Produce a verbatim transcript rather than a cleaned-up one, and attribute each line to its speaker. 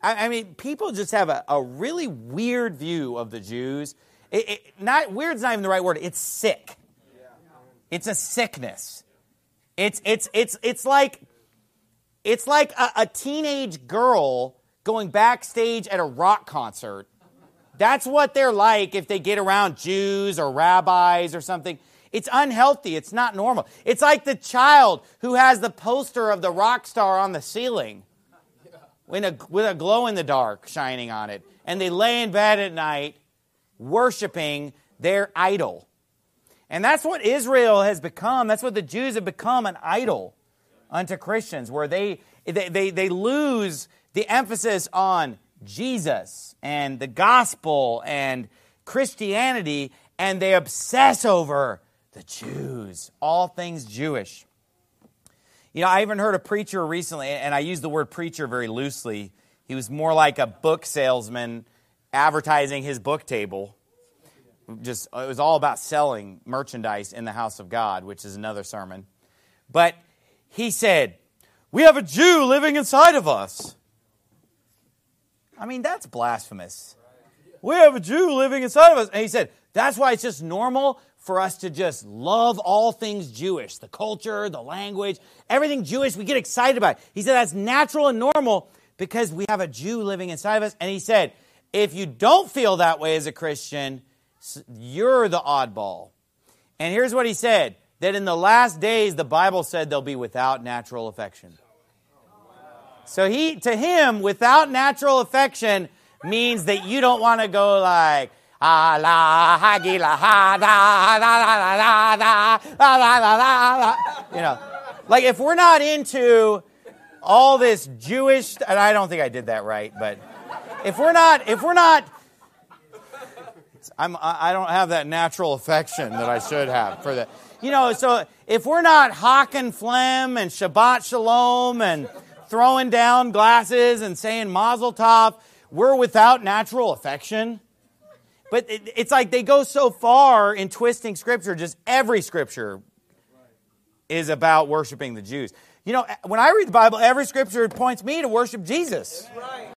Speaker 1: I, I mean, people just have a, a really weird view of the Jews. It, it, not weird's not even the right word. It's sick. It's a sickness. It's it's it's it's like it's like a, a teenage girl going backstage at a rock concert. That's what they're like if they get around Jews or rabbis or something. It's unhealthy. It's not normal. It's like the child who has the poster of the rock star on the ceiling with a, with a glow-in-the-dark shining on it. And they lay in bed at night worshiping their idol. And that's what Israel has become. That's what the Jews have become, an idol unto Christians, where they they they, they lose the emphasis on Jesus and the gospel and Christianity, and they obsess over the Jews, all things Jewish. You know, I even heard a preacher recently, and I use the word preacher very loosely. He was more like a book salesman advertising his book table. Just, it was all about selling merchandise in the house of God, which is another sermon. But he said, "We have a Jew living inside of us." I mean, that's blasphemous. We have a Jew living inside of us. And he said, that's why it's just normal for us to just love all things Jewish. The culture, the language, everything Jewish, we get excited about it. He said that's natural and normal because we have a Jew living inside of us. And he said, if you don't feel that way as a Christian, you're the oddball. And here's what he said, that in the last days, the Bible said they'll be without natural affection. So he, to him, without natural affection means that you don't want to go like, ah la ha gi la ha da da da da da da da da da. You know, like if we're not into all this Jewish, and I don't think I did that right, but if we're not, if we're not, I'm I don't have that natural affection that I should have for that. You know, so if we're not hock and phlegm and Shabbat Shalom and throwing down glasses and saying Mazel Tov, we're without natural affection. But it, it's like they go so far in twisting Scripture. Just every Scripture is about worshiping the Jews. You know, when I read the Bible, every Scripture points me to worship Jesus.